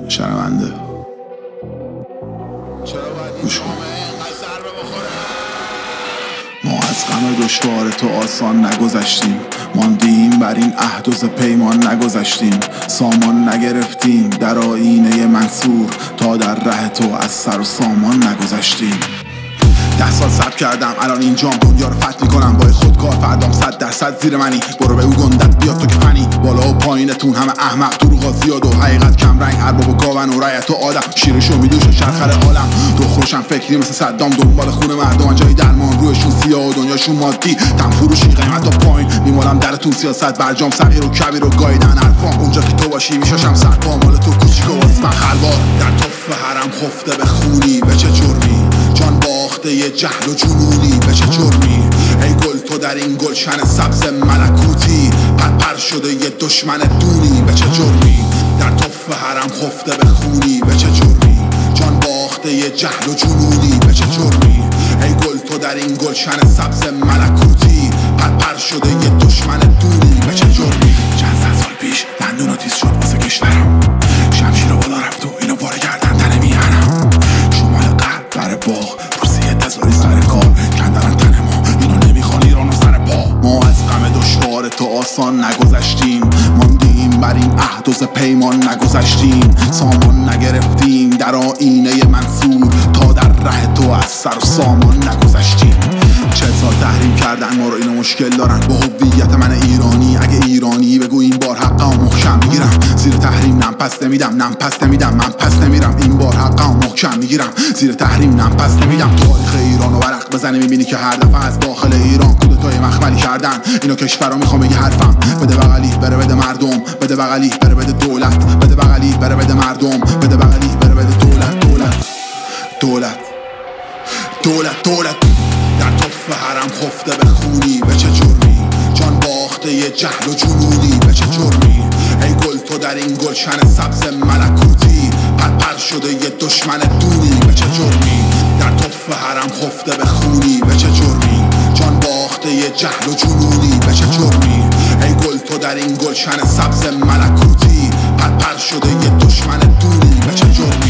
شرمنده گوش کن. ما از غم دشوار تو آسان نگذشتیم، ماندیم بر این عهد و ز پیمان نگذشتیم. سامان نگرفتیم در آیینه منصور، تا در ره تو از سر و سامان نگذشتیم. 10 سال صبر کردم الان اینجام، دنیا رو فتح میکنم با خودکار، فردام 100% زیر منی. برو به او گندت بیاد تو که فنی، بالا و پایینتون همه احمق، دروغا زیاد و حقیقت کم رنگ، ارباب و گاون و رعیت و آدم، شیرشو میدوش شرخر عالم. رخ روشن فکری مثل صدام، دنبال خون مردم جای درمان، روشون سیاه و دنیاشون مادی، تن فروشی قیمت و پایین. میمالم درتون سیاست برجام، صغیر و کبیر و گایدن حرفام. اونجا که تو باشی میشاشم سرپا، مال تو کوچیک و واسه من خلوار. در طف حرم خفته به خونی، به چه جرمی جان باخته یه جهل و جنونی، به چه جرمی ای گل تو در این گلشن سبز ملکوتی، پر شده یه دشمن دونی، به چه جرمی در طف حرم خفته به خونی، به چه جرمی جان باخته یه جهل و جنونی، به چه جرمی ای گل تو در این گلشن سبز ملکوتی، پر شده یه دشمن دونی، به چه جرمی. چند سال پیش دندون تیز شد واسه کشورم، شمشیر بالا رفت و اینو باره کردن تنه میهنم. شمال قلب در باغ روسیه تزاری سر کار، کندرن تن ما اینو نمیخوان ایران و سر پا. ما از غم دشوار تو آسان نگذشتیم، ماندیم بر این عهد و ز پیمان نگذشتیم. سامان نگرفتیم در آیینه منصور، تا در ره تو از سر و سامان نگذشتیم. 40 سال تحریم کردن ما رو، اینو مشکل دارن با هویت من ایرانی. اگه ایرانی بگو این بار حقم محکم میگیرم، زیر تحریم نم پس نمیدم، نم پس نمیدم، من پس نمیرم. این بار حقم محکم میگیرم، زیر تحریم نم پس نمیدم. تاریخ ایران و ورق بزنی میبینی که هر دفعه از داخل ایران کودتای مخملی کردن. اینو کشورا میخوام بگی حرفم، بده بغلی بره بده مردم، بده بغلی بره بده دولت، بده بغلی بره بده مردم، بده بغلی بره بده دولت. دولت دولت دولت در طف حرم خفته به خونی، به چه جرمی جان باخته یه جهل و جنونی، به چه جرمی ای گل تو در این گلشن سبز ملکوتی، پر شده یه دشمن دونی، به چه جرمی در طف حرم خفته به خونی، به چه جرمی جان باخته یه جهل و جنونی، به چه جرمی ای گل تو در این گلشن سبز ملکوتی، پر شده یه دشمن دونی، به چه جرمی.